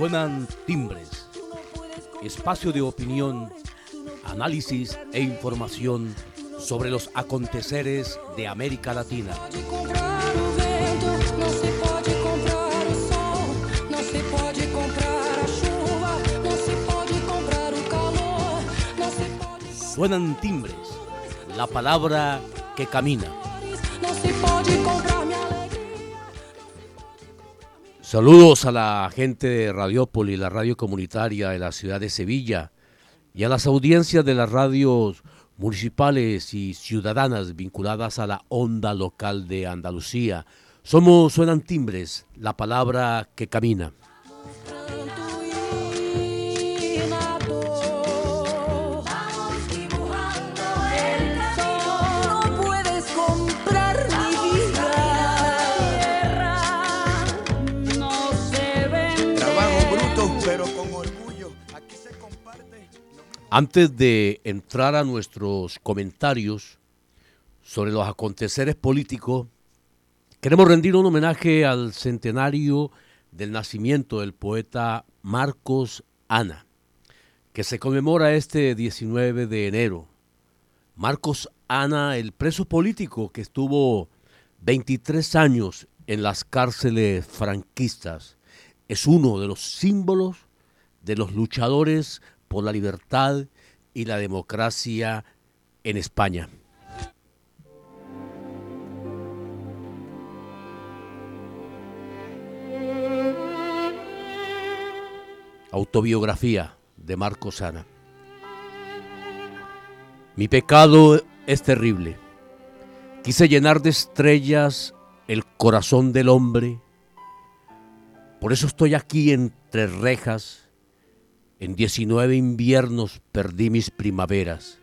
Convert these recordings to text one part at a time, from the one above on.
Suenan timbres, espacio de opinión, análisis e información sobre los aconteceres de América Latina. Suenan timbres, la palabra que camina. Saludos a la gente de Radiópolis, la radio comunitaria de la ciudad de Sevilla, y a las audiencias de las radios municipales y ciudadanas vinculadas a la onda local de Andalucía. Suenan timbres, la palabra que camina. Antes de entrar a nuestros comentarios sobre los aconteceres políticos, queremos rendir un homenaje al centenario del nacimiento del poeta Marcos Ana, que se conmemora este 19 de enero. Marcos Ana, el preso político que estuvo 23 años en las cárceles franquistas, es uno de los símbolos de los luchadores por la libertad y la democracia en España. Autobiografía de Marcos Ana. Mi pecado es terrible. Quise llenar de estrellas el corazón del hombre. Por eso estoy aquí entre rejas. En 19 inviernos perdí mis primaveras.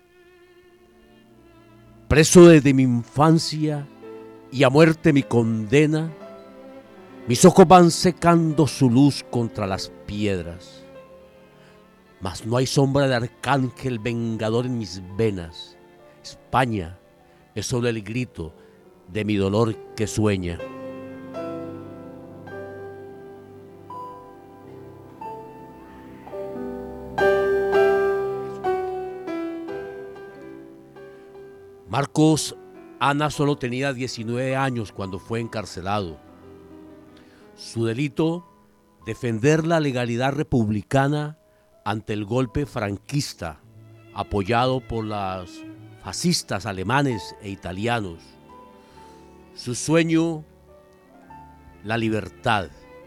Preso desde mi infancia y a muerte mi condena, mis ojos van secando su luz contra las piedras. Mas no hay sombra de arcángel vengador en mis venas. España es solo el grito de mi dolor que sueña. Marcos Ana solo tenía 19 años cuando fue encarcelado. Su delito, defender la legalidad republicana ante el golpe franquista, apoyado por los fascistas alemanes e italianos. Su sueño, la libertad.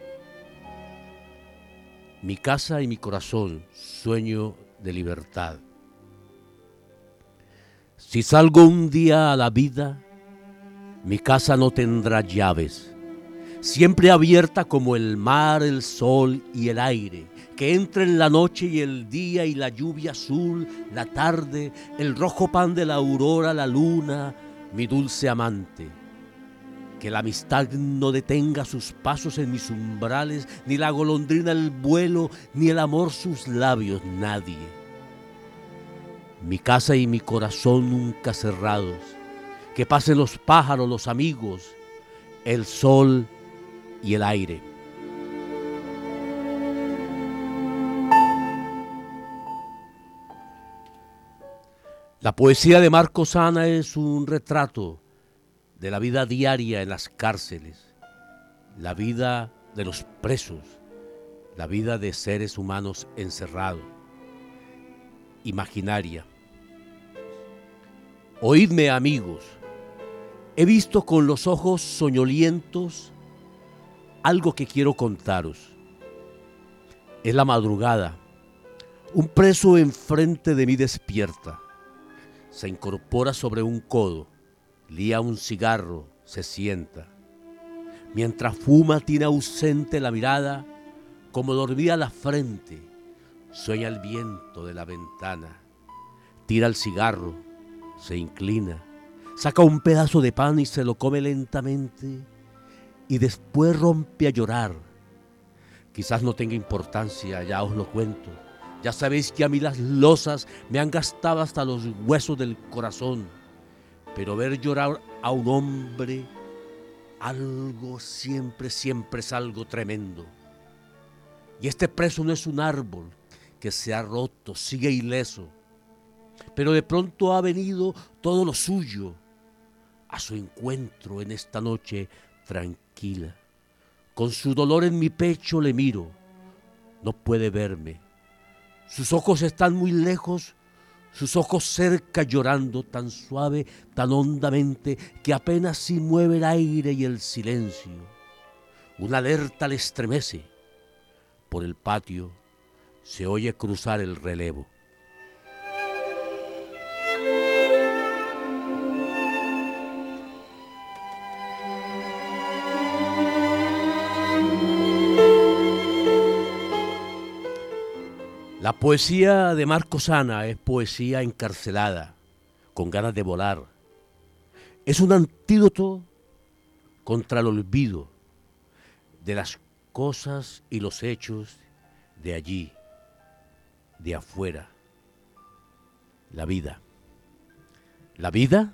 Mi casa y mi corazón, sueño de libertad. Si salgo un día a la vida, mi casa no tendrá llaves, siempre abierta como el mar, el sol y el aire, que entren la noche y el día y la lluvia azul, la tarde, el rojo pan de la aurora, la luna, mi dulce amante. Que la amistad no detenga sus pasos en mis umbrales, ni la golondrina el vuelo, ni el amor sus labios, nadie. Mi casa y mi corazón nunca cerrados, que pasen los pájaros, los amigos, el sol y el aire. La poesía de Marcos Ana es un retrato de la vida diaria en las cárceles, la vida de los presos, la vida de seres humanos encerrados, imaginaria. Oídme, amigos, he visto con los ojos soñolientos algo que quiero contaros. Es la madrugada. Un preso enfrente de mí despierta. Se incorpora sobre un codo, lía un cigarro, se sienta. Mientras fuma tiene ausente la mirada, como dormida la frente. Sueña el viento de la ventana. Tira el cigarro. Se inclina, saca un pedazo de pan y se lo come lentamente y después rompe a llorar. Quizás no tenga importancia, ya os lo cuento. Ya sabéis que a mí las losas me han gastado hasta los huesos del corazón, pero ver llorar a un hombre algo siempre es algo tremendo. Y este preso no es un árbol que se ha roto, sigue ileso. Pero de pronto ha venido todo lo suyo a su encuentro en esta noche tranquila. Con su dolor en mi pecho le miro, no puede verme. Sus ojos están muy lejos, sus ojos cerca llorando tan suave, tan hondamente, que apenas si mueve el aire y el silencio. Una alerta le estremece. Por el patio se oye cruzar el relevo. La poesía de Marcos Ana es poesía encarcelada, con ganas de volar. Es un antídoto contra el olvido de las cosas y los hechos de allí, de afuera. La vida. ¿La vida?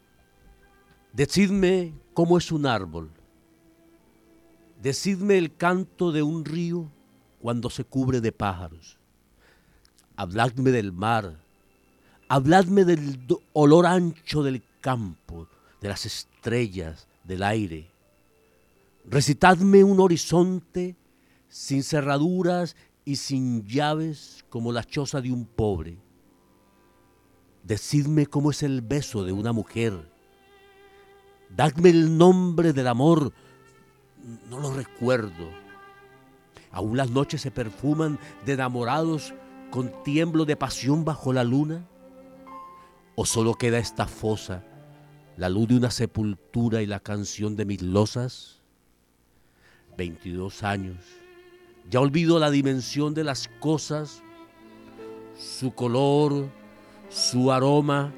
Decidme cómo es un árbol. Decidme el canto de un río cuando se cubre de pájaros. Habladme del mar, habladme del olor ancho del campo, de las estrellas, del aire. Recitadme un horizonte sin cerraduras y sin llaves como la choza de un pobre. Decidme cómo es el beso de una mujer. Dadme el nombre del amor, no lo recuerdo. Aún las noches se perfuman de enamorados con tiemblo de pasión bajo la luna. ¿O solo queda esta fosa, la luz de una sepultura y la canción de mis losas? 22 años, ya olvido la dimensión de las cosas, su color, su aroma.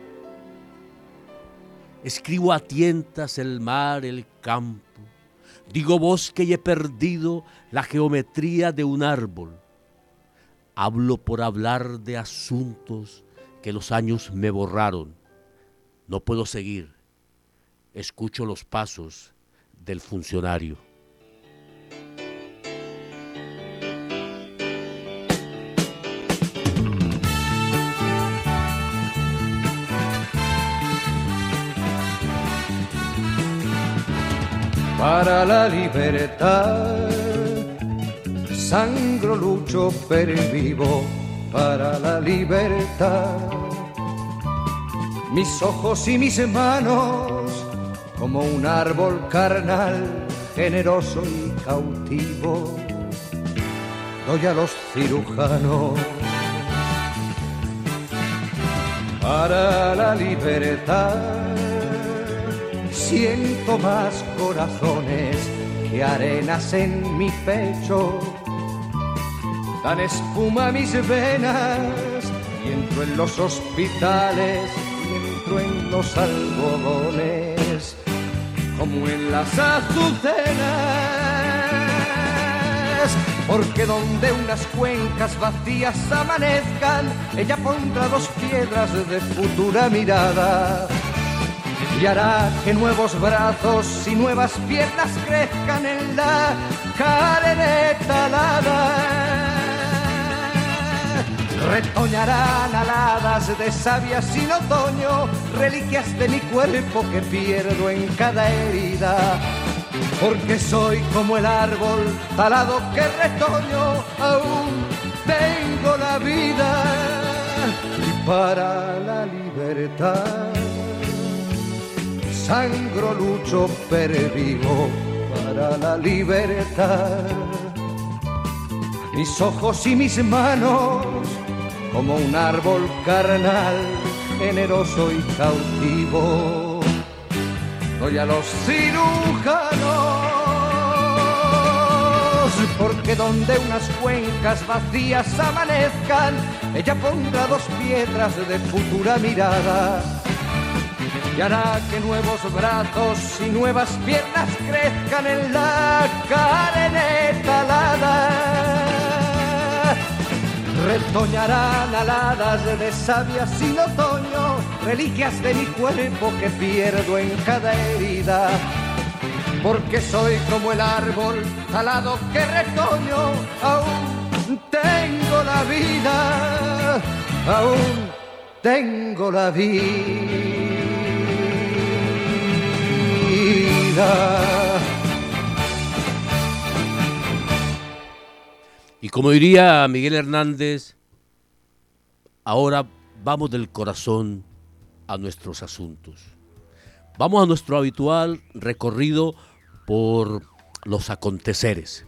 Escribo a tientas el mar, el campo. Digo bosque y he perdido la geometría de un árbol. Hablo por hablar de asuntos que los años me borraron. No puedo seguir. Escucho los pasos del funcionario. Para la libertad sangro, lucho, pervivo para la libertad. Mis ojos y mis manos como un árbol carnal, generoso y cautivo, doy a los cirujanos. Para la libertad siento más corazones que arenas en mi pecho. Dan espuma a mis venas y entro en los hospitales y entro en los algodones como en las azucenas. Porque donde unas cuencas vacías amanezcan, ella pondrá dos piedras de futura mirada y hará que nuevos brazos y nuevas piernas crezcan en la carne talada. Retoñarán aladas de savia sin otoño, reliquias de mi cuerpo que pierdo en cada herida. Porque soy como el árbol talado que retoño, aún tengo la vida. Y para la libertad sangro, lucho, pervivo para la libertad. Mis ojos y mis manos como un árbol carnal, generoso y cautivo, doy a los cirujanos. Porque donde unas cuencas vacías amanezcan, ella pondrá dos piedras de futura mirada y hará que nuevos brazos y nuevas piernas crezcan en la carne talada. Retoñarán aladas de savia sin otoño, reliquias de mi cuerpo que pierdo en cada herida. porque soy como el árbol talado que retoño. Aún tengo la vida, aún tengo la vida. Y como diría Miguel Hernández, ahora vamos del corazón a nuestros asuntos. Vamos a nuestro habitual recorrido por los aconteceres.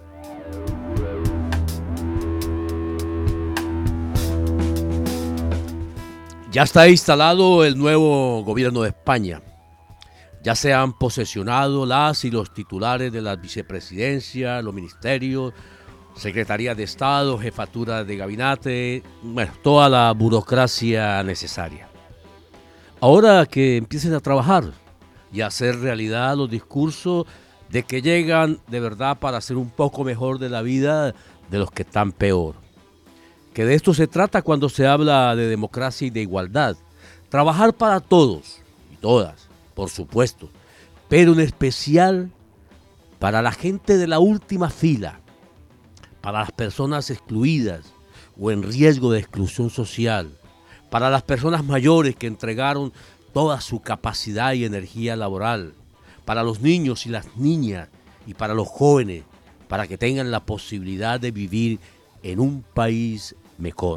Ya está instalado el nuevo gobierno de España. Ya se han posesionado las y los titulares de la vicepresidencia, los ministerios, Secretaría de Estado, jefatura de gabinete, bueno, toda la burocracia necesaria. Ahora que empiecen a trabajar y a hacer realidad los discursos de que llegan de verdad para hacer un poco mejor de la vida de los que están peor. Que de esto se trata cuando se habla de democracia y de igualdad. Trabajar para todos y todas, por supuesto, pero en especial para la gente de la última fila, para las personas excluidas o en riesgo de exclusión social, para las personas mayores que entregaron toda su capacidad y energía laboral, para los niños y las niñas y para los jóvenes, para que tengan la posibilidad de vivir en un país mejor.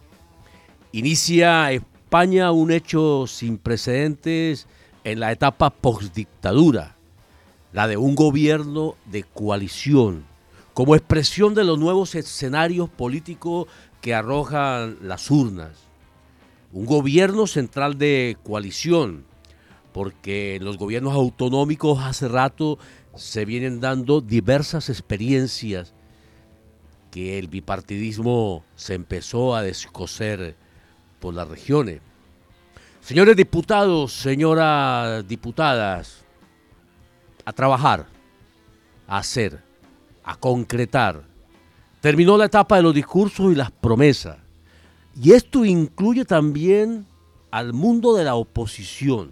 Inicia España un hecho sin precedentes en la etapa postdictadura, la de un gobierno de coalición, como expresión de los nuevos escenarios políticos que arrojan las urnas. Un gobierno central de coalición, porque en los gobiernos autonómicos hace rato se vienen dando diversas experiencias que el bipartidismo se empezó a descoser por las regiones. Señores diputados, señoras diputadas, a trabajar, a hacer, a concretar. Terminó la etapa de los discursos y las promesas. Y esto incluye también al mundo de la oposición,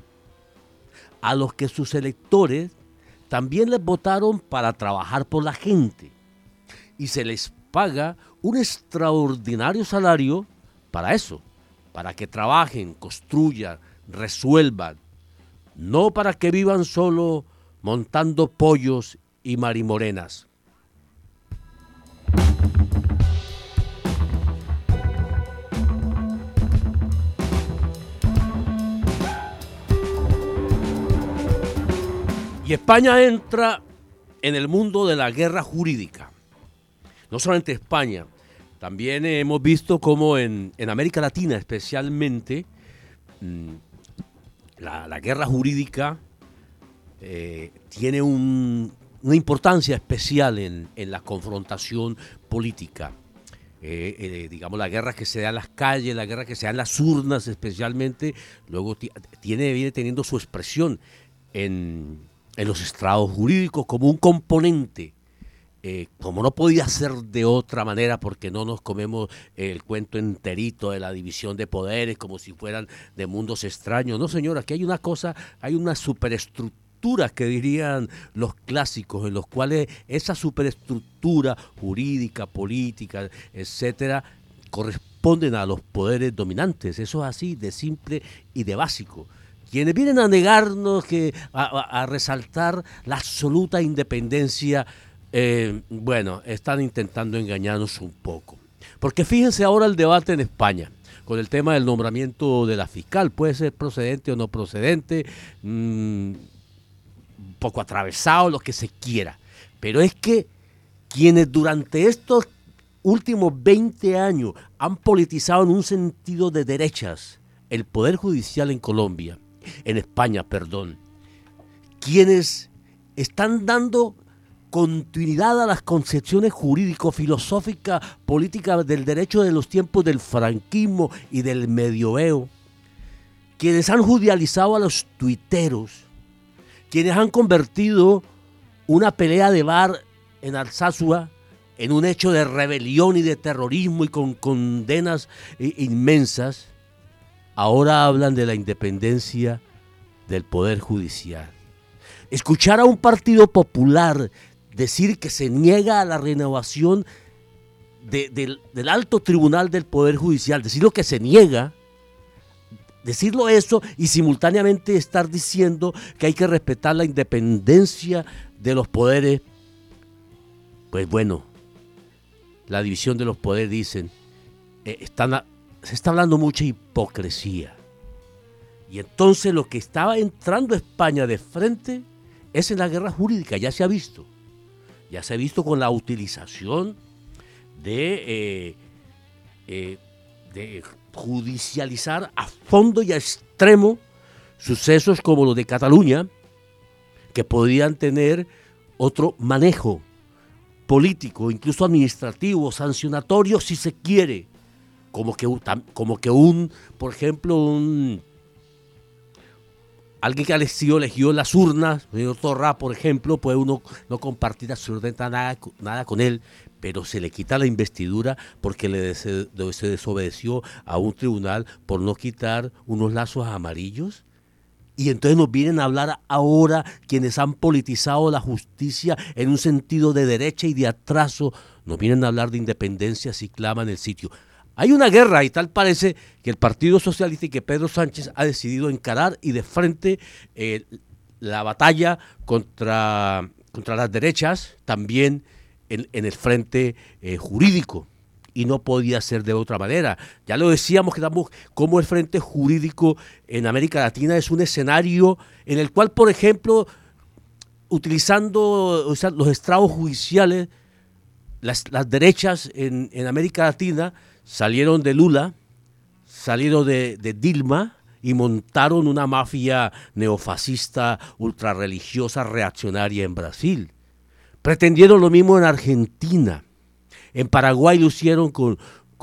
a los que sus electores también les votaron para trabajar por la gente. Y se les paga un extraordinario salario para eso, para que trabajen, construyan, resuelvan, no para que vivan solo montando pollos y marimorenas. Y España entra en el mundo de la guerra jurídica. No solamente España, también hemos visto cómo en América Latina especialmente la guerra jurídica tiene una importancia especial en la confrontación política. Digamos, la guerra que se da en las calles, la guerra que se da en las urnas especialmente, luego viene teniendo su expresión en los estrados jurídicos como un componente, como no podía ser de otra manera porque no nos comemos el cuento enterito de la división de poderes como si fueran de mundos extraños. No, señor, aquí hay una cosa, hay una superestructura que dirían los clásicos, en los cuales esa superestructura jurídica, política, etcétera, corresponden a los poderes dominantes. Eso es así de simple y de básico. Quienes vienen a negarnos, a resaltar la absoluta independencia, bueno, están intentando engañarnos un poco. Porque fíjense ahora el debate en España, con el tema del nombramiento de la fiscal. Puede ser procedente o no procedente, un poco atravesado, lo que se quiera. Pero es que quienes durante estos últimos 20 años han politizado en un sentido de derechas el Poder Judicial en Colombia, en España, perdón, quienes están dando continuidad a las concepciones jurídico-filosóficas, políticas del derecho de los tiempos del franquismo y del medioevo, quienes han judicializado a los tuiteros, quienes han convertido una pelea de bar en Alsasua en un hecho de rebelión y de terrorismo y con condenas inmensas, ahora hablan de la independencia del Poder Judicial. Escuchar a un partido popular decir que se niega a la renovación del alto tribunal del Poder Judicial, decirlo que se niega, decirlo eso y simultáneamente estar diciendo que hay que respetar la independencia de los poderes, pues bueno, la división de los poderes dicen, se está hablando mucha hipocresía. Y entonces lo que estaba entrando España de frente es en la guerra jurídica, ya se ha visto. Ya se ha visto con la utilización de judicializar a fondo y a extremo sucesos como los de Cataluña, que podrían tener otro manejo político, incluso administrativo, sancionatorio si se quiere, como que por ejemplo, alguien que ha elegido las urnas, el señor Torra, por ejemplo, puede uno no compartir absolutamente nada con él, pero se le quita la investidura porque se desobedeció a un tribunal por no quitar unos lazos amarillos. Y entonces nos vienen a hablar ahora quienes han politizado la justicia en un sentido de derecha y de atraso, nos vienen a hablar de independencia si claman el sitio. Hay una guerra y tal parece que el Partido Socialista y que Pedro Sánchez ha decidido encarar y de frente la batalla contra las derechas, también en el frente jurídico. Y no podía ser de otra manera. Ya lo decíamos que como el frente jurídico en América Latina es un escenario en el cual, por ejemplo, utilizando los estrados judiciales, las derechas en América Latina salieron de Lula, salieron de Dilma y montaron una mafia neofascista, ultrarreligiosa, reaccionaria en Brasil. Pretendieron lo mismo en Argentina. En Paraguay lo hicieron con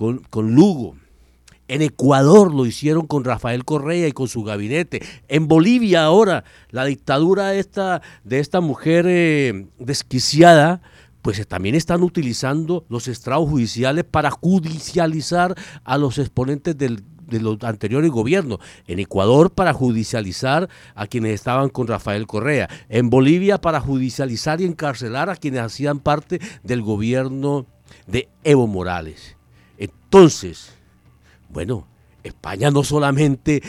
Lugo. En Ecuador lo hicieron con Rafael Correa y con su gabinete. En Bolivia ahora, la dictadura de esta mujer desquiciada, pues también están utilizando los estrados judiciales para judicializar a los exponentes de los anteriores gobiernos. En Ecuador para judicializar a quienes estaban con Rafael Correa. En Bolivia para judicializar y encarcelar a quienes hacían parte del gobierno de Evo Morales. Entonces, bueno, España no solamente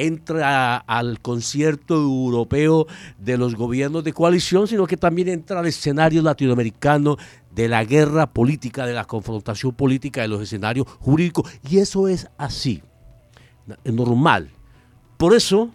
entra al concierto europeo de los gobiernos de coalición, sino que también entra al escenario latinoamericano de la guerra política, de la confrontación política, de los escenarios jurídicos, y eso es así, es normal. Por eso,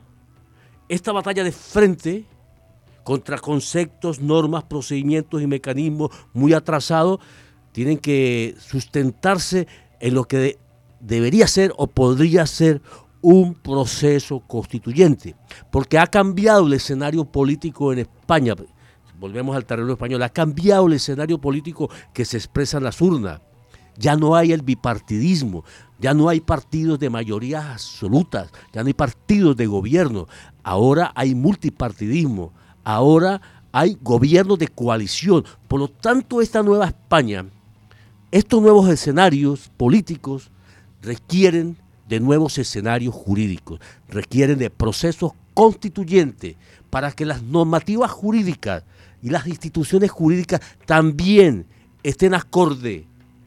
esta batalla de frente contra conceptos, normas, procedimientos y mecanismos muy atrasados tienen que sustentarse en lo que debería ser o podría ser un proceso constituyente, porque ha cambiado el escenario político en España. Volvemos al terreno español, ha cambiado el escenario político que se expresa en las urnas. Ya no hay el bipartidismo, ya no hay partidos de mayorías absolutas, ya no hay partidos de gobierno, ahora hay multipartidismo, ahora hay gobiernos de coalición. Por lo tanto, esta nueva España, estos nuevos escenarios políticos requieren de nuevos escenarios jurídicos, requieren de procesos constituyentes para que las normativas jurídicas y las instituciones jurídicas también estén acorde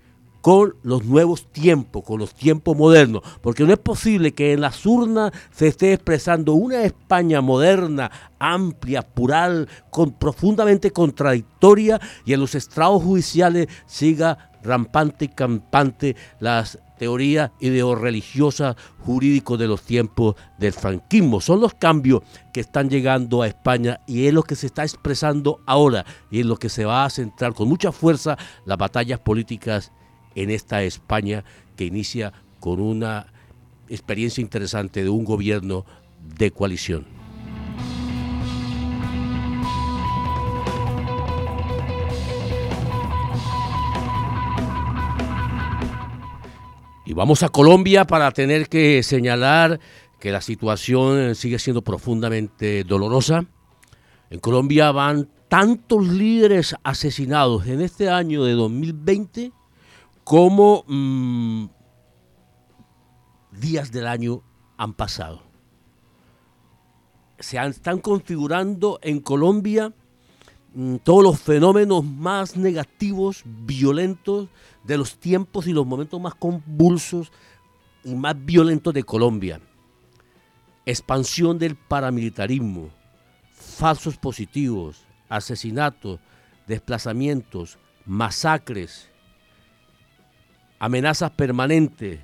con los nuevos tiempos, con los tiempos modernos, porque no es posible que en las urnas se esté expresando una España moderna, amplia, plural, profundamente contradictoria, y en los estrados judiciales siga rampante y campante las teorías ideoreligiosas jurídicos de los tiempos del franquismo. Son los cambios que están llegando a España y es lo que se está expresando ahora y en lo que se va a centrar con mucha fuerza las batallas políticas en esta España que inicia con una experiencia interesante de un gobierno de coalición. Y vamos a Colombia para tener que señalar que la situación sigue siendo profundamente dolorosa. En Colombia van tantos líderes asesinados en este año de 2020 como días del año han pasado. están configurando en Colombia todos los fenómenos más negativos, violentos de los tiempos y los momentos más convulsos y más violentos de Colombia. Expansión del paramilitarismo, falsos positivos, asesinatos, desplazamientos, masacres, amenazas permanentes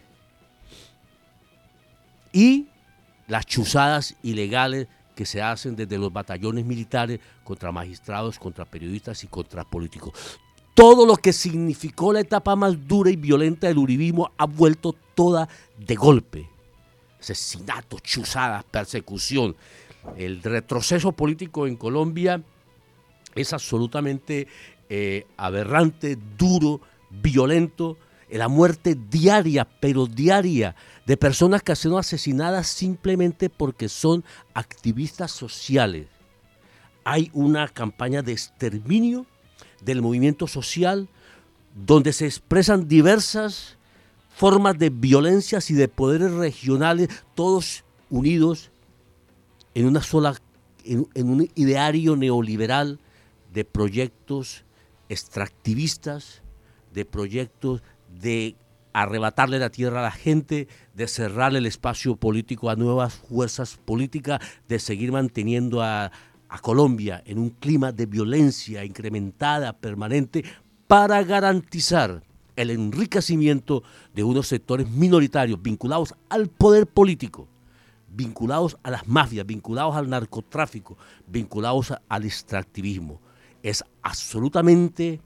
y las chuzadas ilegales que se hacen desde los batallones militares contra magistrados, contra periodistas y contra políticos. Todo lo que significó la etapa más dura y violenta del uribismo ha vuelto toda de golpe. Asesinatos, chuzadas, persecución. El retroceso político en Colombia es absolutamente aberrante, duro, violento. La muerte diaria, pero diaria, de personas que han sido asesinadas simplemente porque son activistas sociales. Hay una campaña de exterminio del movimiento social donde se expresan diversas formas de violencias y de poderes regionales, todos unidos en una sola, en un ideario neoliberal de proyectos extractivistas, de proyectos de arrebatarle la tierra a la gente, de cerrarle el espacio político a nuevas fuerzas políticas, de seguir manteniendo a Colombia en un clima de violencia incrementada, permanente, para garantizar el enriquecimiento de unos sectores minoritarios vinculados al poder político, vinculados a las mafias, vinculados al narcotráfico, vinculados al extractivismo. Es absolutamente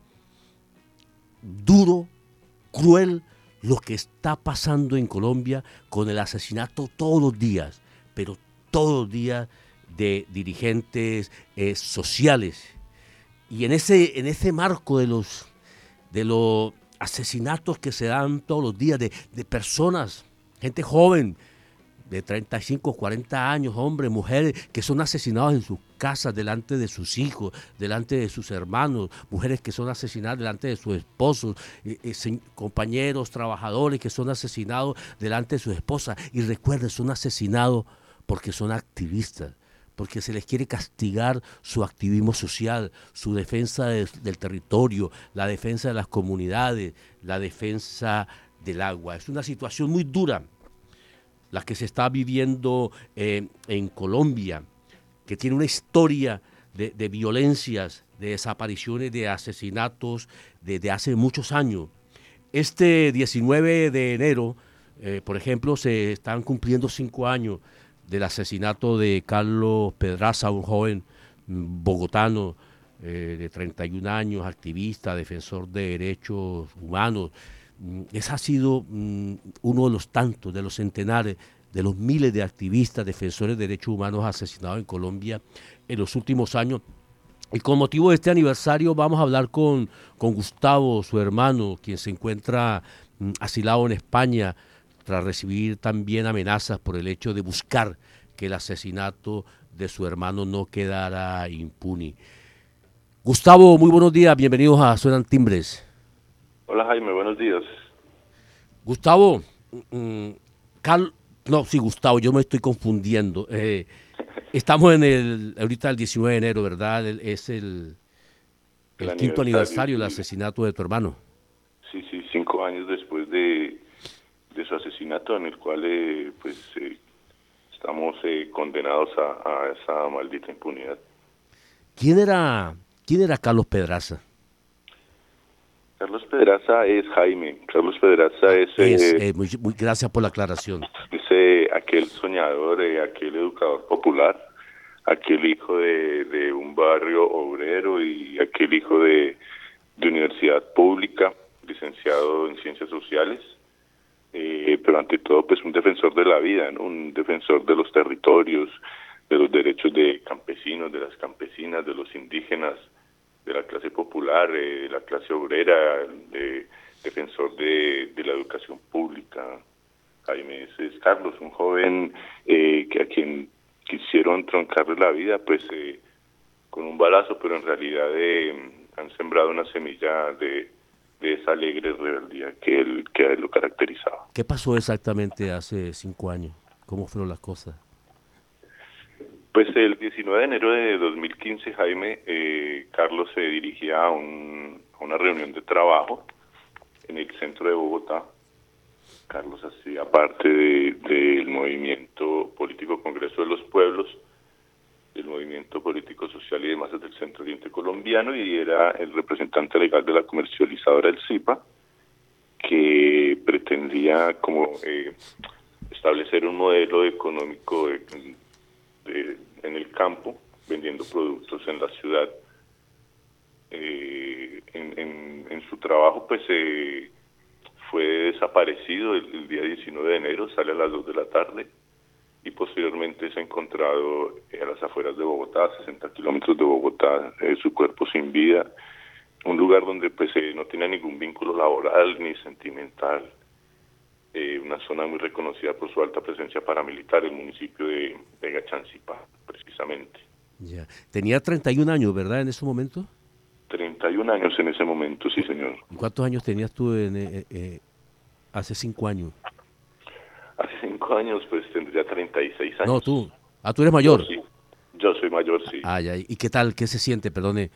duro, cruel lo que está pasando en Colombia con el asesinato todos los días, pero todos los días de dirigentes sociales. Y en ese marco de los asesinatos que se dan todos los días de personas, gente joven, de 35, 40 años, hombres, mujeres, que son asesinados en sus casas, delante de sus hijos, delante de sus hermanos, mujeres que son asesinadas delante de sus esposos, compañeros, trabajadores que son asesinados delante de sus esposas. Y recuerden, son asesinados porque son activistas, porque se les quiere castigar su activismo social, su defensa del territorio, la defensa de las comunidades, la defensa del agua. Es una situación muy dura la que se está viviendo en Colombia, que tiene una historia de violencias, de desapariciones, de asesinatos desde hace muchos años. Este 19 de enero, por ejemplo, se están cumpliendo 5 años del asesinato de Carlos Pedraza, un joven bogotano de 31 años, activista, defensor de derechos humanos. Ese ha sido uno de los tantos, de los centenares, de los miles de activistas, defensores de derechos humanos asesinados en Colombia en los últimos años. Y con motivo de este aniversario vamos a hablar con Gustavo, su hermano, quien se encuentra asilado en España tras recibir también amenazas por el hecho de buscar que el asesinato de su hermano no quedara impune. Gustavo, muy buenos días, bienvenidos a Suenan Timbres. Hola Jaime, buenos días. Gustavo, Gustavo, yo me estoy confundiendo. Estamos ahorita el 19 de enero, ¿verdad? Es el quinto aniversario del asesinato de tu hermano. Sí, 5 años después de su asesinato, en el cual estamos condenados a esa maldita impunidad. ¿Quién era Carlos Pedraza? Carlos Pedraza es Jaime. Carlos Pedraza es muy gracias por la aclaración. Es aquel soñador, aquel educador popular, aquel hijo de un barrio obrero y aquel hijo de universidad pública, licenciado en ciencias sociales, pero ante todo pues un defensor de la vida, ¿no? Un defensor de los territorios, de los derechos de campesinos, de las campesinas, de los indígenas, de la clase popular, de la clase obrera, defensor de la educación pública. Jaime es Carlos, un joven a quien quisieron troncarle la vida pues con un balazo, pero en realidad han sembrado una semilla de esa alegre rebeldía que a él lo caracterizaba. ¿Qué pasó exactamente hace 5 años? ¿Cómo fueron las cosas? Pues el 19 de enero de 2015, Jaime, Carlos se dirigía a una reunión de trabajo en el centro de Bogotá. Carlos hacía parte del movimiento político Congreso de los Pueblos, del movimiento político social y demás del Centro Oriente Colombiano, y era el representante legal de la comercializadora El Zipa, que pretendía como establecer un modelo económico en el campo, vendiendo productos en la ciudad. En su trabajo pues fue desaparecido el día 19 de enero, sale a las 2 de la tarde y posteriormente se ha encontrado a las afueras de Bogotá, a 60 kilómetros de Bogotá, su cuerpo sin vida, un lugar donde pues no tiene ningún vínculo laboral ni sentimental, una zona muy reconocida por su alta presencia paramilitar, el municipio de Gachancipá, precisamente. Ya. Tenía 31 años, ¿verdad, en ese momento? 31 años en ese momento, sí, señor. ¿Y cuántos años tenías tú hace 5 años? Hace 5 años, pues, tendría 36 años. No, tú. Ah, tú eres mayor. Yo, sí. Yo soy mayor, sí. Ah, ya. ¿Y qué tal? ¿Qué se siente, perdone?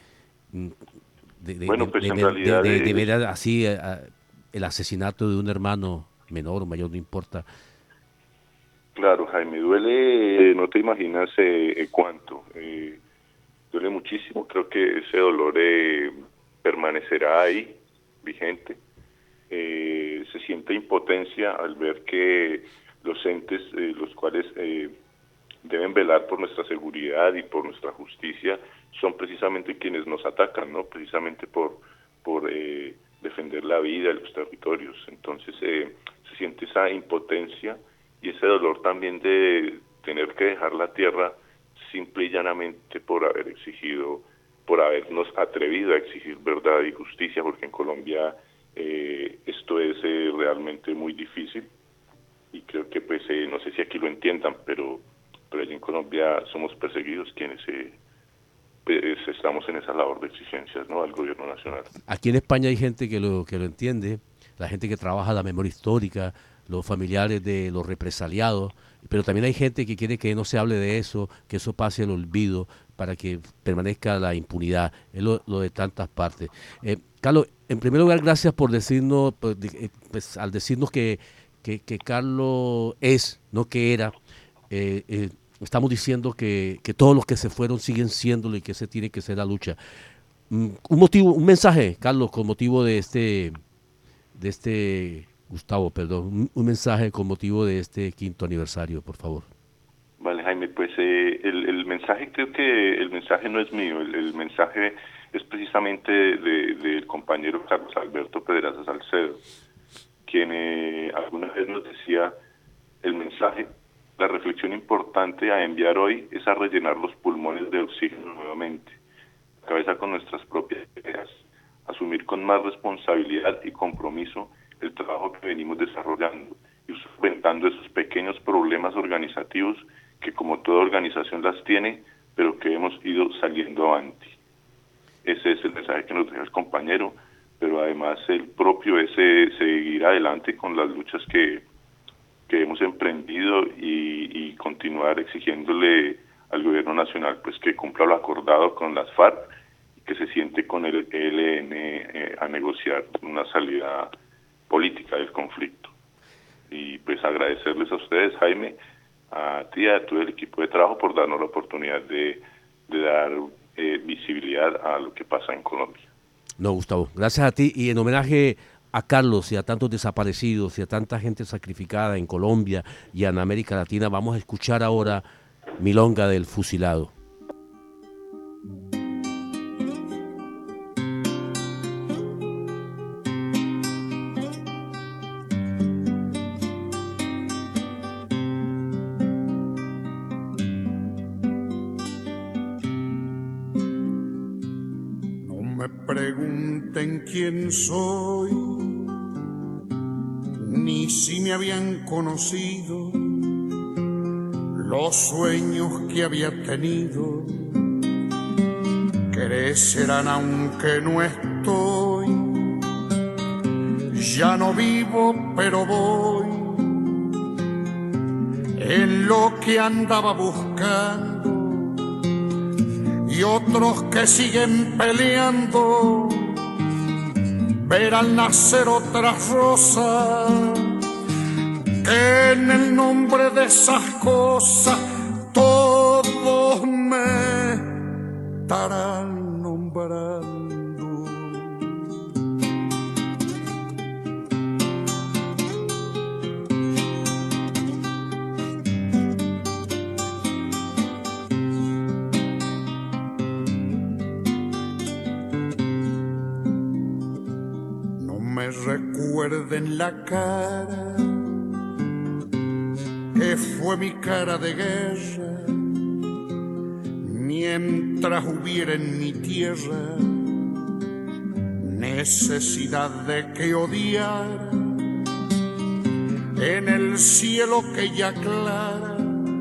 Bueno, pues en realidad... de ver así el asesinato de un hermano menor o mayor, no importa. Claro, Jaime, duele, no te imaginas cuánto. Duele muchísimo, creo que ese dolor permanecerá ahí, vigente. Se siente impotencia al ver que los entes, los cuales deben velar por nuestra seguridad y por nuestra justicia, son precisamente quienes nos atacan, ¿no? Precisamente por defender la vida, los territorios. Entonces se siente esa impotencia y ese dolor también de tener que dejar la tierra simple y llanamente por habernos atrevido a exigir verdad y justicia, porque en Colombia esto es realmente muy difícil y creo que pues no sé si aquí lo entiendan, pero allí en Colombia somos perseguidos quienes estamos en esa labor de exigencias, ¿no?, al gobierno nacional. Aquí en España hay gente que lo entiende, la gente que trabaja la memoria histórica, los familiares de los represaliados, pero también hay gente que quiere que no se hable de eso, que eso pase al olvido, para que permanezca la impunidad. Es lo de tantas partes. Carlos, en primer lugar, gracias por decirnos, pues, al decirnos que Carlos es, no que era. Estamos diciendo que todos los que se fueron siguen siéndolo y que ese tiene que ser la lucha. Un mensaje, Carlos, con motivo de Gustavo, perdón, un mensaje con motivo de este 5º aniversario, por favor. Vale, Jaime, pues el mensaje, creo que el mensaje no es mío, el mensaje es precisamente del compañero Carlos Alberto Pedraza Salcedo, quien alguna vez nos decía, el mensaje, la reflexión importante a enviar hoy es a rellenar los pulmones de oxígeno nuevamente, cabeza con nuestras propias ideas, asumir con más responsabilidad y compromiso el trabajo que venimos desarrollando y solventando esos pequeños problemas organizativos que como toda organización las tiene, pero que hemos ido saliendo avanti. Ese es el mensaje que nos deja el compañero, pero además el propio es seguir adelante con las luchas que hemos emprendido y continuar exigiéndole al gobierno nacional pues que cumpla lo acordado con las FARC y que se siente con el ELN a negociar una salida política del conflicto. Y pues agradecerles a ustedes, Jaime, a ti y a todo el equipo de trabajo por darnos la oportunidad de dar visibilidad a lo que pasa en Colombia. No, Gustavo, gracias a ti y en homenaje a Carlos y a tantos desaparecidos y a tanta gente sacrificada en Colombia y en América Latina, vamos a escuchar ahora Milonga del Fusilado. Pregunten quién soy, ni si me habían conocido, los sueños que había tenido crecerán aunque no estoy, ya no vivo pero voy en lo que andaba buscando, y otros que siguen peleando verán nacer otras rosas que en el nombre de esas cosas todos me estarán nombrando. Me recuerden la cara que fue mi cara de guerra, mientras hubiera en mi tierra necesidad de que odiara. En el cielo que ya aclara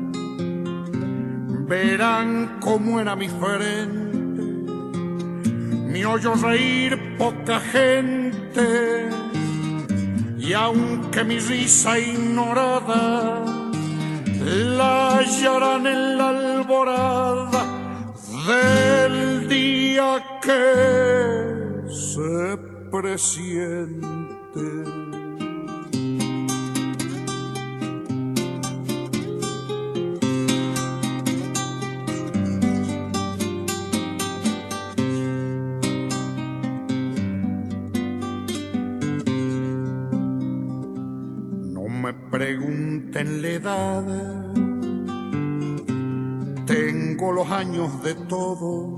verán cómo era mi frente, me oyó reír poca gente, y aunque mi risa ignorada la hallarán en la alborada del día que se presiente. Pregunten la edad, tengo los años de todo,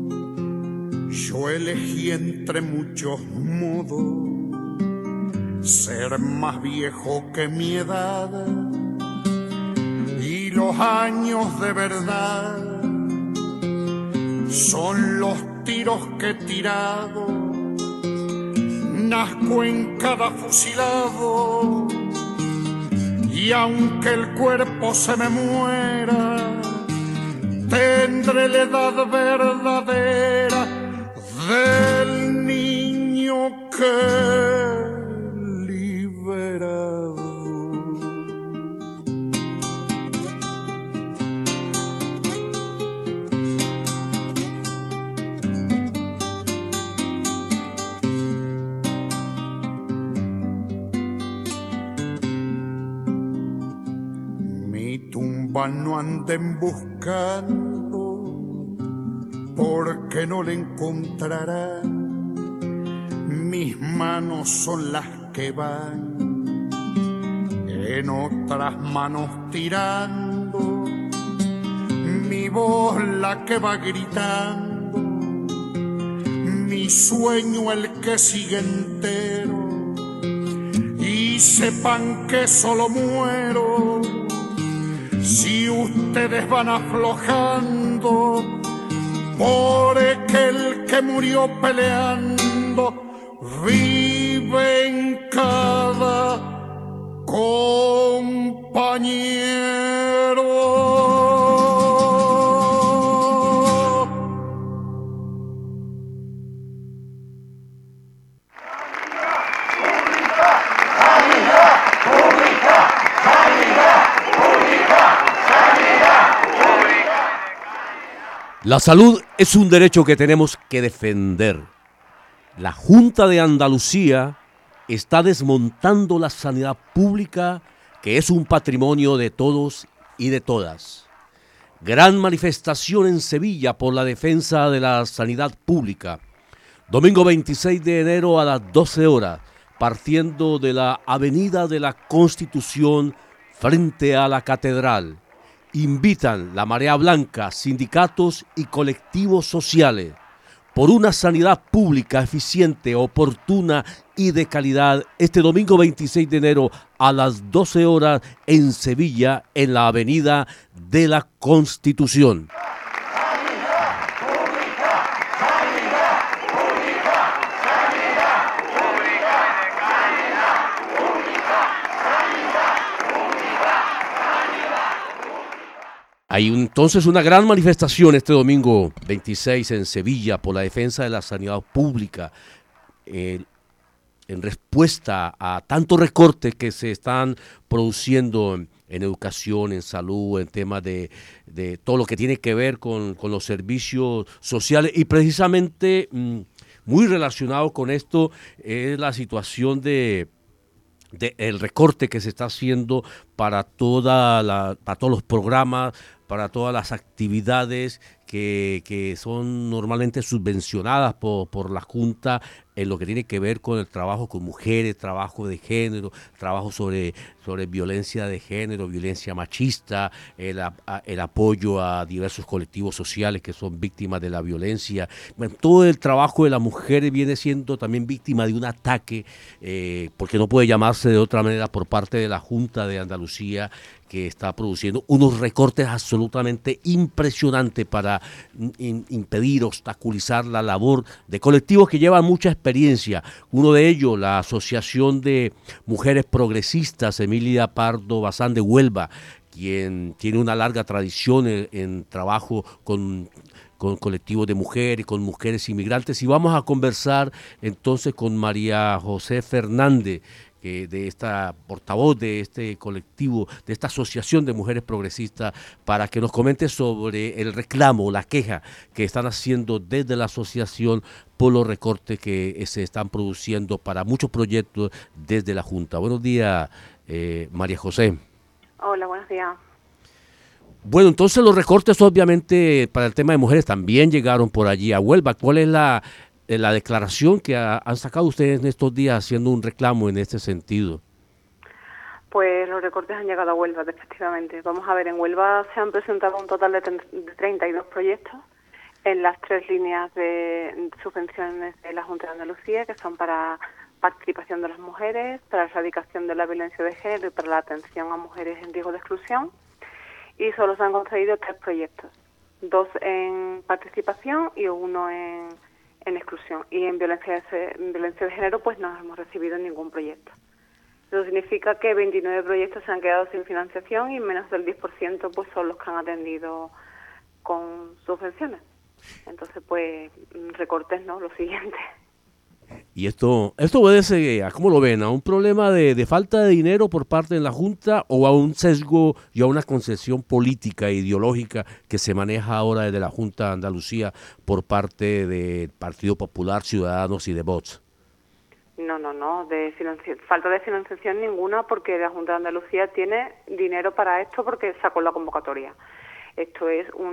yo elegí entre muchos modos ser más viejo que mi edad, y los años de verdad son los tiros que he tirado, nazco en cada fusilado. Y aunque el cuerpo se me muera, tendré la edad verdadera del niño que he liberado. No anden buscando, porque no le encontrarán. Mis manos son las que van, en otras manos tirando, mi voz la que va gritando, mi sueño el que sigue entero, y sepan que solo muero si ustedes van aflojando, porque el que murió peleando vive en cada compañero. La salud es un derecho que tenemos que defender. La Junta de Andalucía está desmontando la sanidad pública, que es un patrimonio de todos y de todas. Gran manifestación en Sevilla por la defensa de la sanidad pública. Domingo 26 de enero a las 12 horas, partiendo de la Avenida de la Constitución frente a la Catedral. Invitan la Marea Blanca, sindicatos y colectivos sociales por una sanidad pública eficiente, oportuna y de calidad este domingo 26 de enero a las 12 horas en Sevilla, en la Avenida de la Constitución. Hay entonces una gran manifestación este domingo 26 en Sevilla por la defensa de la sanidad pública en respuesta a tantos recortes que se están produciendo en educación, en salud, en temas de todo lo que tiene que ver con los servicios sociales. Y precisamente muy relacionado con esto es la situación de el recorte que se está haciendo para para todos los programas, para todas las actividades que son normalmente subvencionadas por la Junta en lo que tiene que ver con el trabajo con mujeres, trabajo de género, trabajo sobre violencia de género, violencia machista, el apoyo a diversos colectivos sociales que son víctimas de la violencia. Bueno, todo el trabajo de las mujeres viene siendo también víctima de un ataque, porque no puede llamarse de otra manera, por parte de la Junta de Andalucía, que está produciendo unos recortes absolutamente impresionantes para impedir, obstaculizar la labor de colectivos que llevan mucha experiencia. Uno de ellos, la Asociación de Mujeres Progresistas, Emilia Pardo Bazán de Huelva, quien tiene una larga tradición en trabajo con colectivos de mujeres, con mujeres inmigrantes. Y vamos a conversar entonces con María José Fernández, de esta portavoz de este colectivo, de esta asociación de mujeres progresistas, para que nos comente sobre el reclamo, la queja que están haciendo desde la asociación por los recortes que se están produciendo para muchos proyectos desde la Junta. Buenos días, María José. Hola, buenos días. Bueno, entonces los recortes obviamente para el tema de mujeres también llegaron por allí a Huelva. ¿Cuál es la declaración que han sacado ustedes en estos días haciendo un reclamo en este sentido? Pues los recortes han llegado a Huelva, efectivamente. Vamos a ver, en Huelva se han presentado un total de 32 proyectos en las 3 líneas de subvenciones de la Junta de Andalucía, que son para participación de las mujeres, para la erradicación de la violencia de género y para la atención a mujeres en riesgo de exclusión. Y solo se han concedido 3 proyectos, 2 en participación y 1 en exclusión. Y en violencia de género pues no hemos recibido ningún proyecto. Eso significa que 29 proyectos se han quedado sin financiación y menos del 10% pues son los que han atendido con subvenciones. Entonces pues recortes, ¿no? Lo siguiente. Y esto obedece, ¿a cómo lo ven? ¿A un problema de falta de dinero por parte de la Junta o a un sesgo y a una concesión política e ideológica que se maneja ahora desde la Junta de Andalucía por parte del Partido Popular, Ciudadanos y de Vox? No, falta de financiación ninguna, porque la Junta de Andalucía tiene dinero para esto porque sacó la convocatoria. Esto es un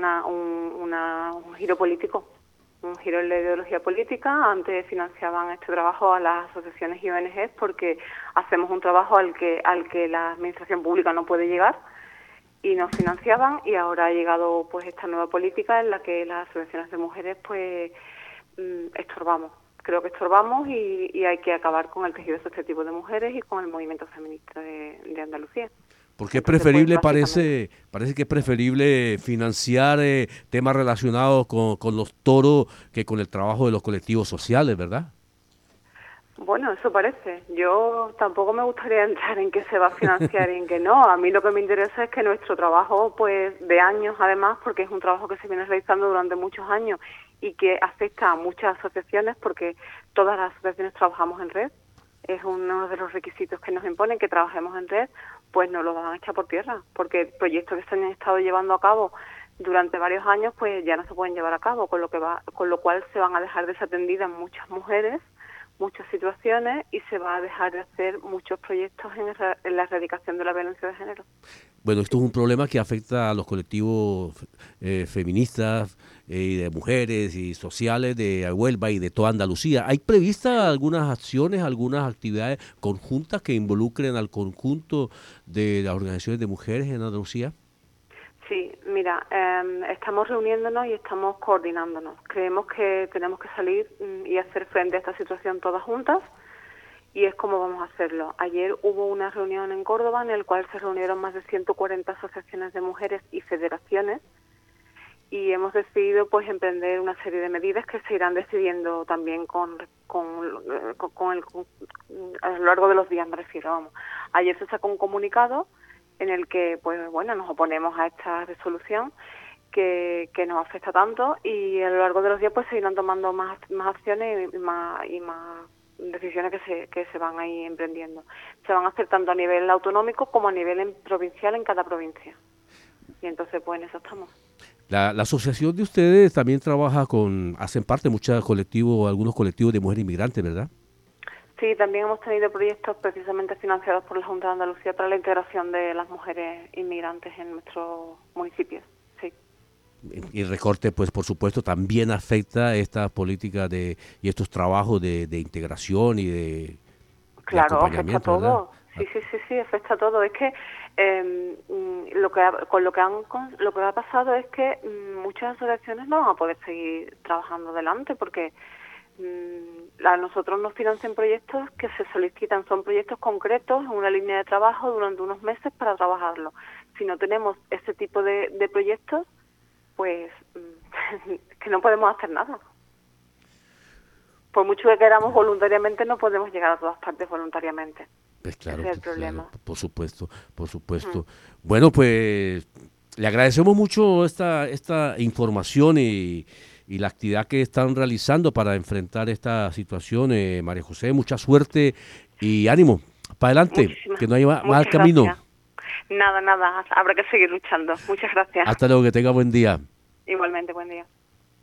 giro político. Un giro en la ideología política. Antes financiaban este trabajo a las asociaciones y ONGs porque hacemos un trabajo al que la administración pública no puede llegar y nos financiaban, y ahora ha llegado pues esta nueva política en la que las asociaciones de mujeres pues estorbamos. Creo que estorbamos y hay que acabar con el tejido asociativo de mujeres y con el movimiento feminista de Andalucía. Porque es preferible, parece que es preferible financiar temas relacionados con los toros que con el trabajo de los colectivos sociales, ¿verdad? Bueno, eso parece. Yo tampoco me gustaría entrar en qué se va a financiar y en qué no. A mí lo que me interesa es que nuestro trabajo, pues de años además, porque es un trabajo que se viene realizando durante muchos años y que afecta a muchas asociaciones, porque todas las asociaciones trabajamos en red. Es uno de los requisitos que nos imponen, que trabajemos en red, pues no lo van a echar por tierra, porque proyectos que se han estado llevando a cabo durante varios años, pues ya no se pueden llevar a cabo, con lo cual se van a dejar desatendidas muchas mujeres, muchas situaciones, y se va a dejar de hacer muchos proyectos en la erradicación de la violencia de género. Bueno, esto es un problema que afecta a los colectivos feministas y de mujeres y sociales de Huelva y de toda Andalucía. ¿Hay previstas algunas acciones, algunas actividades conjuntas que involucren al conjunto de las organizaciones de mujeres en Andalucía? Sí, mira, estamos reuniéndonos y estamos coordinándonos. Creemos que tenemos que salir y hacer frente a esta situación todas juntas, y es como vamos a hacerlo. Ayer hubo una reunión en Córdoba en la cual se reunieron más de 140 asociaciones de mujeres y federaciones, y hemos decidido pues emprender una serie de medidas que se irán decidiendo también a lo largo de los días, me refiero. Vamos. Ayer se sacó un comunicado en el que pues bueno, nos oponemos a esta resolución que nos afecta tanto, y a lo largo de los días pues se irán tomando más acciones y más decisiones que se van ahí emprendiendo. Se van a hacer tanto a nivel autonómico como a nivel provincial en cada provincia. Y entonces, pues en eso estamos. La asociación de ustedes también trabaja hacen parte de algunos colectivos de mujeres inmigrantes, ¿verdad? Sí, también hemos tenido proyectos precisamente financiados por la Junta de Andalucía para la integración de las mujeres inmigrantes en nuestros municipios, sí. Y el recorte, pues por supuesto, también afecta esta política y estos trabajos de integración y de Claro, acompañamiento, afecta todo. ¿verdad? Sí, afecta todo. Es que lo que ha pasado es que muchas asociaciones no van a poder seguir trabajando adelante porque a nosotros nos financian proyectos que se solicitan, son proyectos concretos en una línea de trabajo durante unos meses para trabajarlo. Si no tenemos ese tipo de proyectos, pues que no podemos hacer nada. Por mucho que queramos voluntariamente, no podemos llegar a todas partes voluntariamente. Pues claro, ese es el problema. Claro, por supuesto. Bueno, pues le agradecemos mucho esta información y la actividad que están realizando para enfrentar esta situación. María José, mucha suerte y ánimo. Para adelante, que no haya mal camino. Gracias. Nada, habrá que seguir luchando. Muchas gracias. Hasta luego, que tenga buen día. Igualmente, buen día.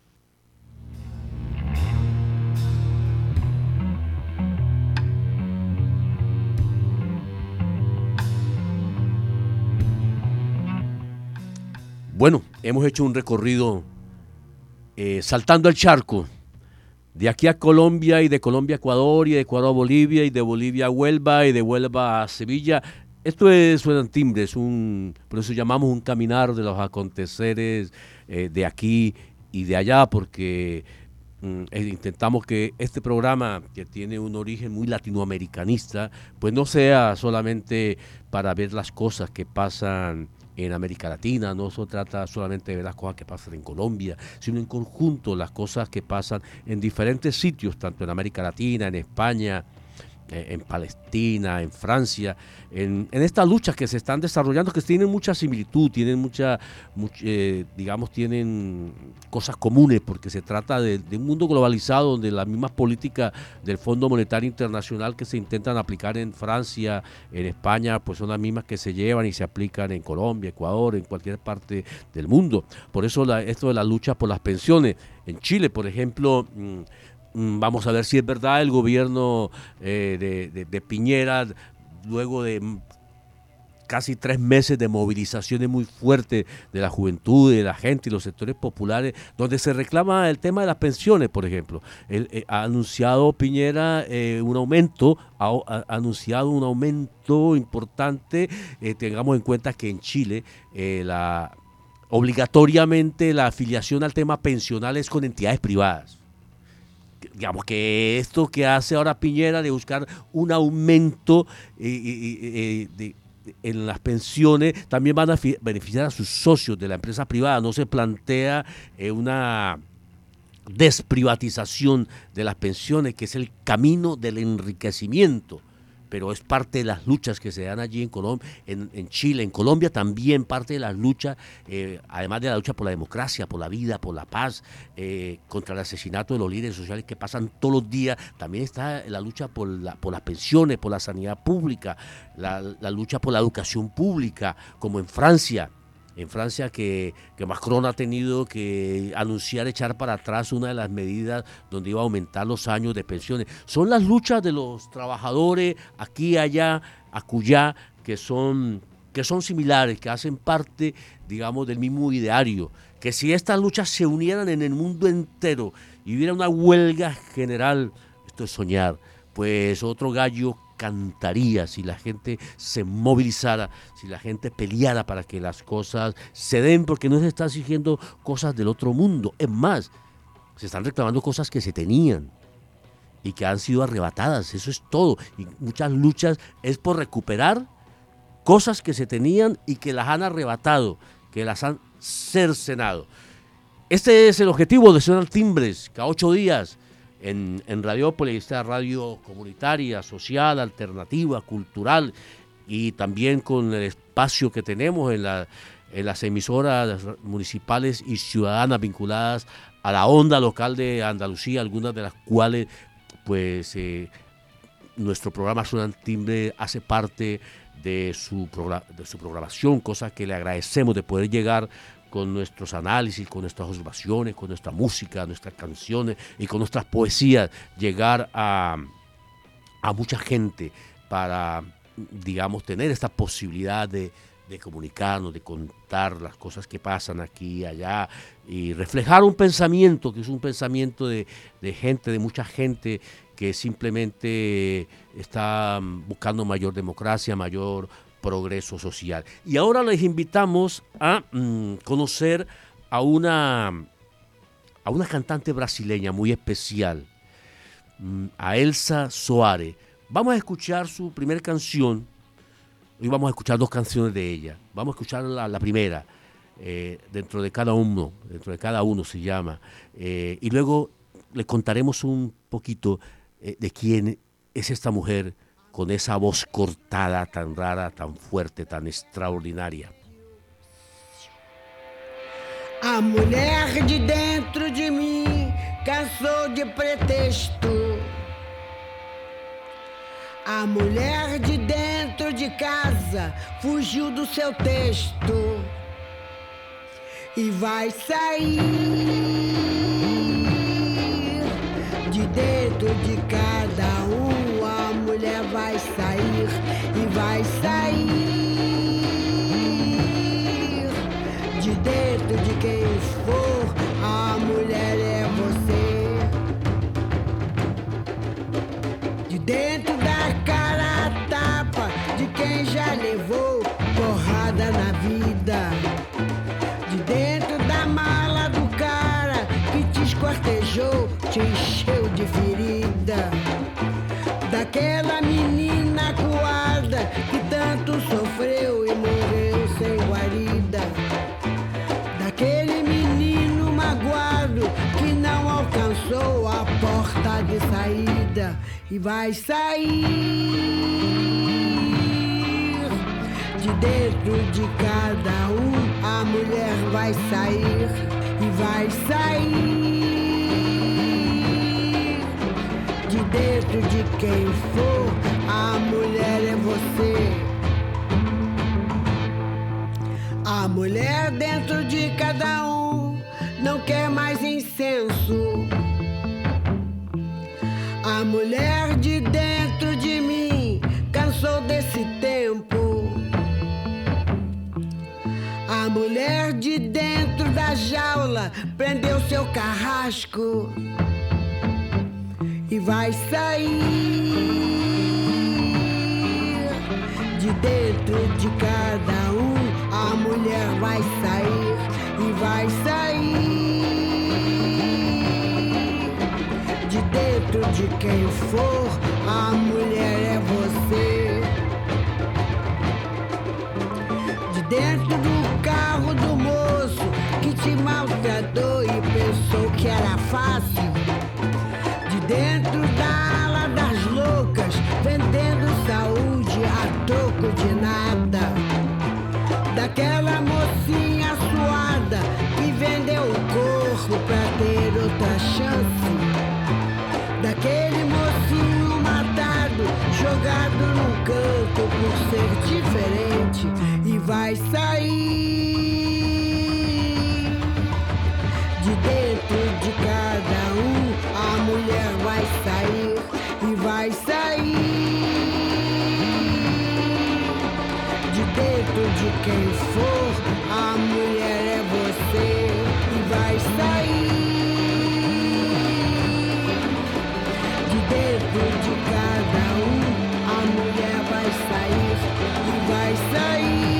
Bueno, hemos hecho un recorrido saltando el charco, de aquí a Colombia y de Colombia a Ecuador y de Ecuador a Bolivia y de Bolivia a Huelva y de Huelva a Sevilla. Esto suenan timbres, por eso llamamos un caminar de los aconteceres de aquí y de allá, porque intentamos que este programa, que tiene un origen muy latinoamericanista, pues no sea solamente para ver las cosas que pasan en América Latina, no se trata solamente de ver las cosas que pasan en Colombia, sino en conjunto las cosas que pasan en diferentes sitios, tanto en América Latina, en España, en Palestina, en Francia, en estas luchas que se están desarrollando, que tienen mucha similitud, tienen tienen cosas comunes, porque se trata de un mundo globalizado donde las mismas políticas del Fondo Monetario Internacional que se intentan aplicar en Francia, en España, pues son las mismas que se llevan y se aplican en Colombia, Ecuador, en cualquier parte del mundo. Por eso esto de la lucha por las pensiones. En Chile, por ejemplo, vamos a ver si es verdad, el gobierno de Piñera, luego de casi 3 meses de movilizaciones muy fuertes de la juventud, de la gente y los sectores populares, donde se reclama el tema de las pensiones, por ejemplo. Ha anunciado Piñera un aumento, ha anunciado un aumento importante. Tengamos en cuenta que en Chile obligatoriamente la afiliación al tema pensional es con entidades privadas. Digamos que esto que hace ahora Piñera de buscar un aumento en las pensiones también van a beneficiar a sus socios de la empresa privada. No se plantea una desprivatización de las pensiones, que es el camino del enriquecimiento, pero es parte de las luchas que se dan allí en Colombia, en Chile, en Colombia también parte de las luchas, además de la lucha por la democracia, por la vida, por la paz, contra el asesinato de los líderes sociales que pasan todos los días. También está la lucha por las pensiones, por la sanidad pública, la lucha por la educación pública, como en Francia. En Francia que Macron ha tenido que anunciar echar para atrás una de las medidas donde iba a aumentar los años de pensiones. Son las luchas de los trabajadores aquí, allá, acullá, que son similares, que hacen parte, digamos, del mismo ideario. Que si estas luchas se unieran en el mundo entero y hubiera una huelga general, esto es soñar, pues otro gallo cantaría si la gente se movilizara, si la gente peleara para que las cosas se den, porque no se están exigiendo cosas del otro mundo. Es más, se están reclamando cosas que se tenían y que han sido arrebatadas, eso es todo. Y muchas luchas es por recuperar cosas que se tenían y que las han arrebatado, que las han cercenado. Este es el objetivo de Suenan Timbres, cada 8 días. En Radiópolis, esta radio comunitaria, social, alternativa, cultural, y también con el espacio que tenemos en las emisoras municipales y ciudadanas vinculadas a la onda local de Andalucía, algunas de las cuales pues nuestro programa Suena el Timbre hace parte de su programación, cosa que le agradecemos de poder llegar con nuestros análisis, con nuestras observaciones, con nuestra música, nuestras canciones y con nuestras poesías, llegar a mucha gente para, digamos, tener esta posibilidad de comunicarnos, de contar las cosas que pasan aquí y allá y reflejar un pensamiento que es un pensamiento de gente, de mucha gente que simplemente está buscando mayor democracia, mayor progreso social. Y ahora les invitamos a conocer a una cantante brasileña muy especial, a Elsa Soares. Vamos a escuchar su primera canción. Hoy vamos a escuchar 2 canciones de ella. Vamos a escuchar la primera, dentro de cada uno se llama. Y luego le contaremos un poquito de quién es esta mujer con esa voz cortada, tan rara, tan fuerte, tan extraordinaria. A mulher de dentro de mim cansou de pretexto. A mulher de dentro de casa fugiu do seu texto e vai sair de dentro de cada um. A mulher vai sair e vai sair de dentro de quem for. A mulher é você. De dentro da cara a tapa de quem já levou porrada na vida. De dentro da mala do cara que te esquartejou, te encheu de ferida. Daquela menina coada que tanto sofreu e morreu sem guarida. Daquele menino magoado que não alcançou a porta de saída e vai sair de dentro de cada um. A mulher vai sair e vai sair de dentro de quem for. A mulher é você. A mulher dentro de cada um não quer mais incenso. A mulher de dentro de mim cansou desse tempo. A mulher de dentro da jaula prendeu seu carrasco e vai sair de dentro de cada um. A mulher vai sair e vai sair de dentro de quem for. A mulher é você. De dentro do carro do moço que te maltratou e pensou que era fácil. De dentro da ala das loucas, vendendo saúde a troco de nada. Daquela mocinha suada que vendeu o corpo pra ter outra chance. Daquele mocinho matado, jogado num canto por ser diferente e vai sair de dentro de cada um. A mulher vai sair e vai sair de dentro de quem for. A mulher é você e vai sair de dentro de cada um. A mulher vai sair e vai sair.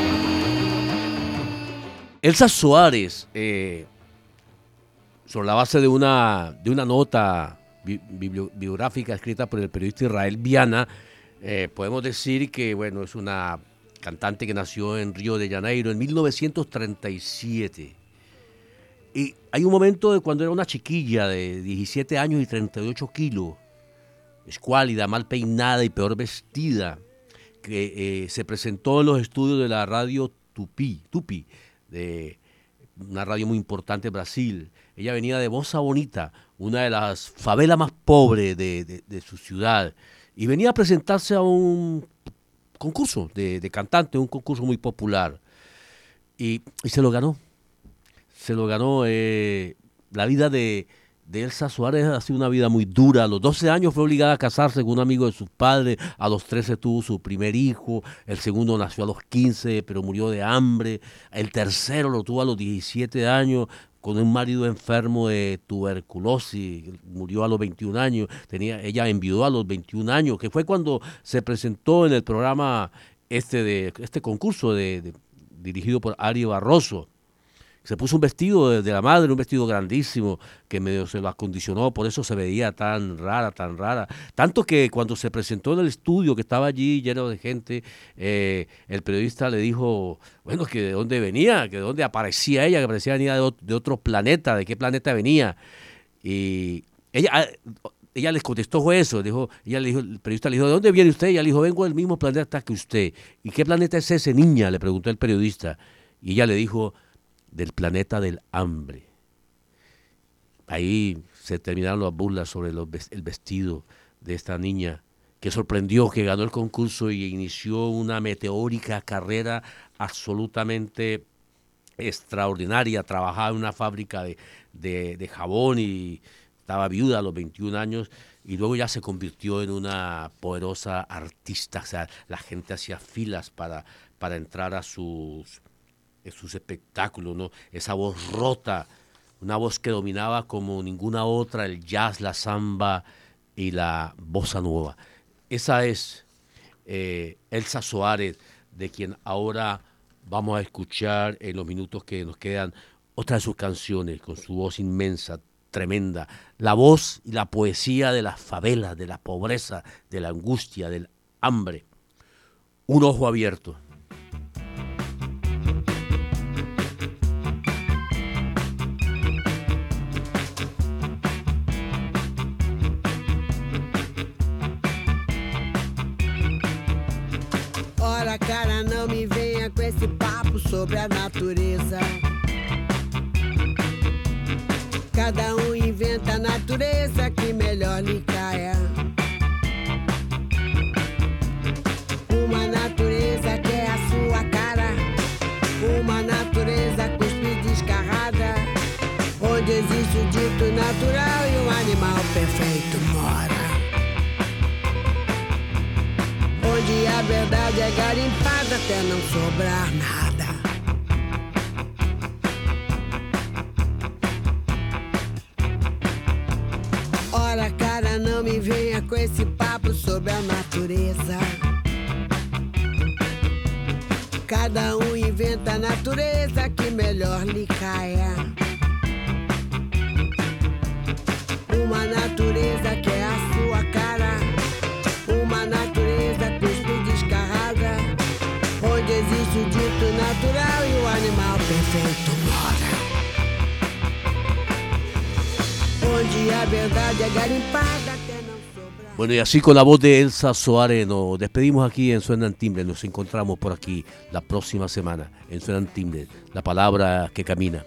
Elsa Soares, sobre la base de una nota biográfica escrita por el periodista Israel Viana, podemos decir que bueno, es una cantante que nació en Río de Janeiro en 1937. Y hay un momento de cuando era una chiquilla de 17 años y 38 kilos, escuálida, mal peinada y peor vestida, que se presentó en los estudios de la radio Tupi, una radio muy importante en Brasil. Ella venía de Bossa Bonita, una de las favelas más pobres de su ciudad, y venía a presentarse a un concurso de cantante, un concurso muy popular, y se lo ganó. Se lo ganó. La vida de Elsa Soares ha sido una vida muy dura. A los 12 años fue obligada a casarse con un amigo de sus padres. A los 13 tuvo su primer hijo. El segundo nació a los 15, pero murió de hambre. El tercero lo tuvo a los 17 años con un marido enfermo de tuberculosis. Murió a los 21 años. Ella enviudó a los 21 años, que fue cuando se presentó en el programa este concurso dirigido por Ari Barroso. Se puso un vestido de la madre, un vestido grandísimo, que medio se lo acondicionó, por eso se veía tan rara. Tanto que cuando se presentó en el estudio, que estaba allí lleno de gente, el periodista le dijo, bueno, que de dónde venía, que de dónde aparecía ella, que parecía venir de otro planeta, de qué planeta venía. Y ella les contestó fue eso, el periodista le dijo, ¿de dónde viene usted? Y ella le dijo, vengo del mismo planeta que usted. ¿Y qué planeta es ese, niña?, le preguntó el periodista. Y ella le dijo, del planeta del hambre. Ahí se terminaron las burlas sobre el vestido de esta niña, que sorprendió, que ganó el concurso y inició una meteórica carrera absolutamente extraordinaria. Trabajaba en una fábrica de jabón y estaba viuda a los 21 años, y luego ya se convirtió en una poderosa artista. O sea, la gente hacía filas para entrar a sus espectáculos, ¿no? Esa voz rota, una voz que dominaba como ninguna otra el jazz, la samba y la bossa nueva. Esa es Elsa Soares, de quien ahora vamos a escuchar en los minutos que nos quedan otra de sus canciones, con su voz inmensa, tremenda, la voz y la poesía de las favelas, de la pobreza, de la angustia, del hambre. Un ojo abierto. Ora, cara, não me venha com esse papo sobre a natureza. Cada um inventa a natureza que melhor lhe caia. Uma natureza que é a sua cara, uma natureza cuspe descarrada, onde existe o dito natural e o animal perfeito mora. Onde a verdade é garimpada até não sobrar nada. Ora, cara, não me venha com esse papo sobre a natureza. Cada um inventa a natureza que melhor lhe caia. Uma natureza que é a sua cara, uma natureza cuspe descarrada, onde existe o dito natural e o animal perfeito mora. Onde a verdade é garimpada até não sobrar. Bueno, y así con la voz de Elsa Soares nos despedimos aquí en Suenan Timbres. Nos encontramos por aquí la próxima semana en Suenan Timbres, la palabra que camina.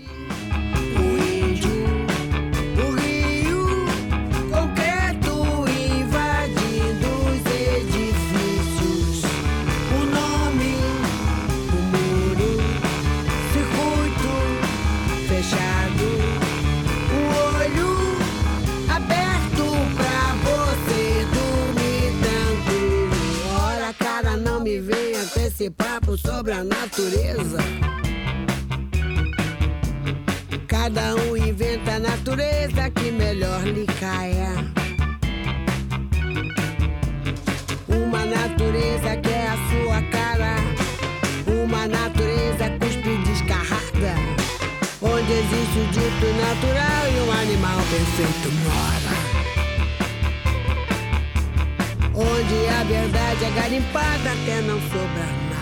Esse papo sobre a natureza. Cada um inventa a natureza que melhor lhe caia. Uma natureza que é a sua cara, uma natureza cuspe descarrada, onde existe o dito natural e o animal perfeito mora. Onde a verdade é garimpada até não sobrar nada.